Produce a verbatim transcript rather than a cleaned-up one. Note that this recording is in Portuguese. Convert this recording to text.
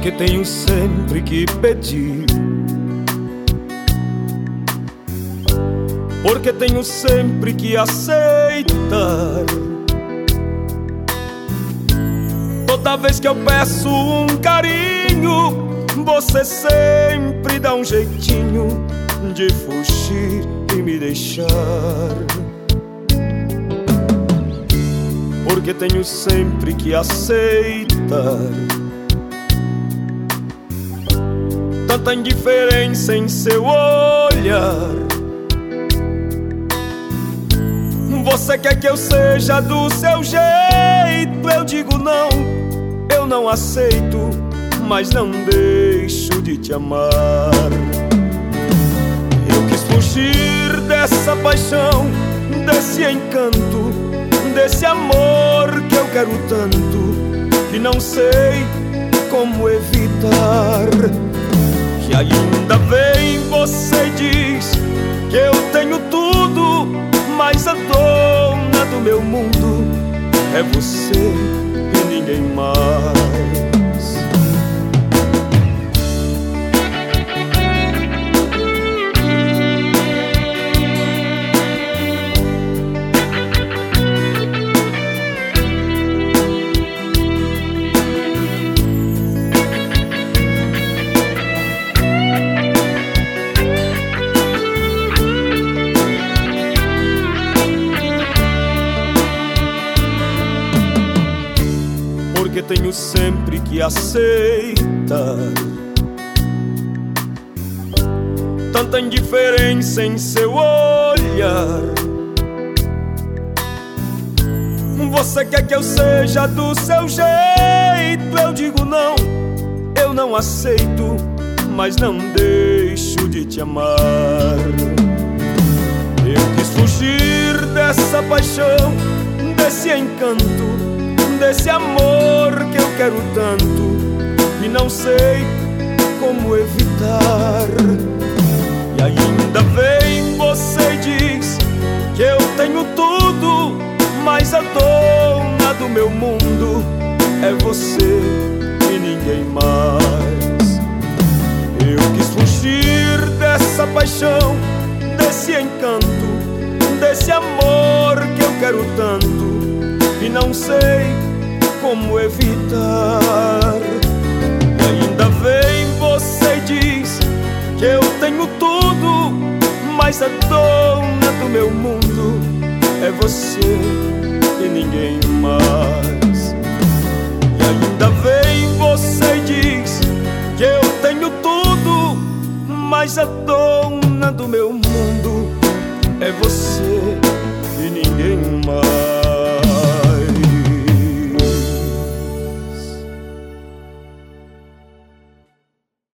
porque tenho sempre que pedir, porque tenho sempre que aceitar. Toda vez que eu peço um carinho, você sempre dá um jeitinho de fugir e me deixar. Porque tenho sempre que aceitar tanta indiferença em seu olhar. Você quer que eu seja do seu jeito, eu digo não, eu não aceito, mas não deixo de te amar. Eu quis fugir dessa paixão, desse encanto, desse amor que eu quero tanto, que não sei como evitar. E ainda vem você e diz que eu tenho tudo, mas a dona do meu mundo é você e ninguém mais. Porque tenho sempre que aceitar tanta indiferença em seu olhar. Você quer que eu seja do seu jeito, eu digo não, eu não aceito, mas não deixo de te amar. Eu quis fugir dessa paixão, desse encanto, desse amor que eu quero tanto, e não sei como evitar. E ainda vem você e diz que eu tenho tudo, mas a dona do meu mundo é você e ninguém mais. Eu quis fugir dessa paixão, desse encanto, desse amor que eu quero tanto, e não sei como evitar. E ainda vem você e diz que eu tenho tudo, mas a dona do meu mundo é você e ninguém mais. E ainda vem você e diz que eu tenho tudo, mas a dona